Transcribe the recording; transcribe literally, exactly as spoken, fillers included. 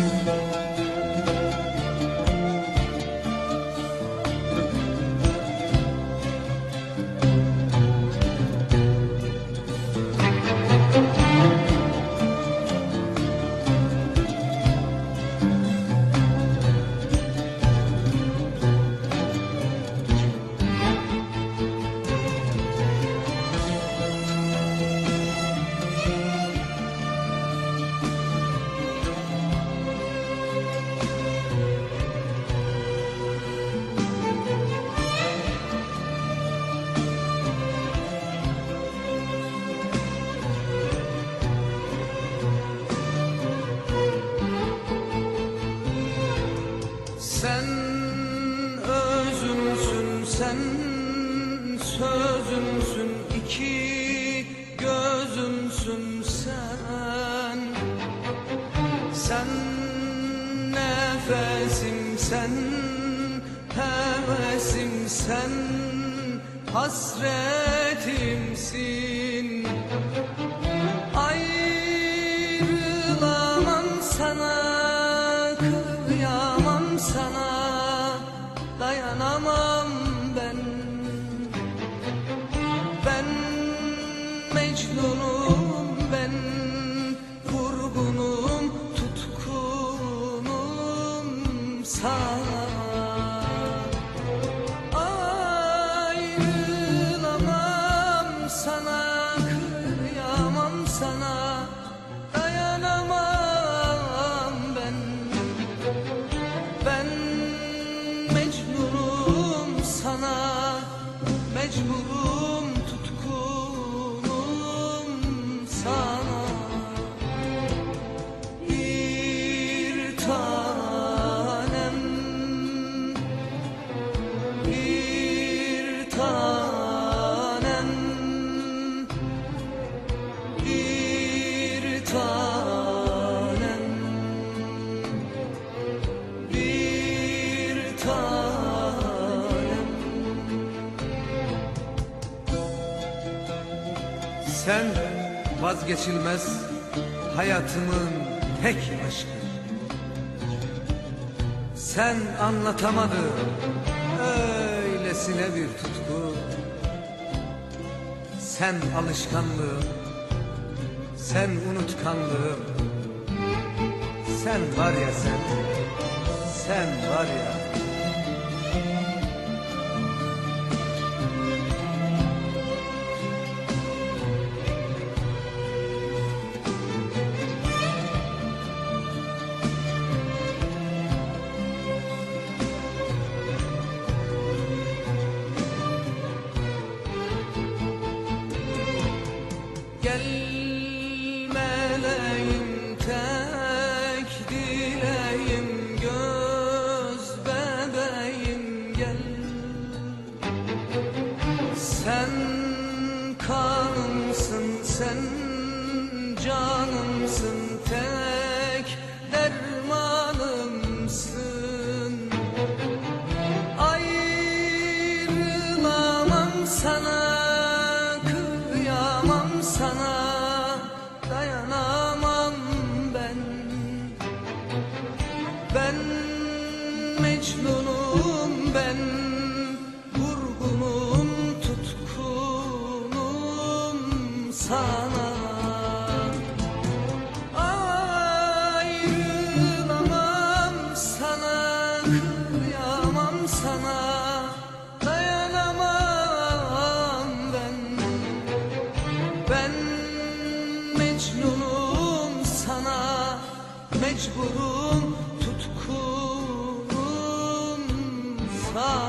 Sen özümsün, sen sözümsün, iki gözümsün sen. Sen nefesim, sen hevesim, sen hasretimsin. Ayrılamam sana, kıyamam sana, dayanamam ben. Ben Mecnunum, ben vurgunum, tutkunum sana. Ayrılamam sana, kıyamam sana, dayanamam ben. Ben Mecnunum sana, mecburum, tutkunum sana. Bir tanem, bir tanem, bir tanem, bir tanem. Sen vazgeçilmez hayatımın tek aşkı. Sen anlatamadın öylesine bir tutku. Sen alışkanlığım, sen unutkanlığım. Sen var ya sen, sen var ya. Gel meleğim, tek dileğim, göz bebeğim gel. Sen kanımsın, sen canımsın, tek dermanımsın. Ayrılamam sana, kıyamam sana, dayanamam ben. Ben Mecnunum, ben vurgunum, tutkunum sana. Ayrılamam sana, kıyamam sana, dayanamam ben. Ben Mecnunum sana, mecburum, tutkunum sana.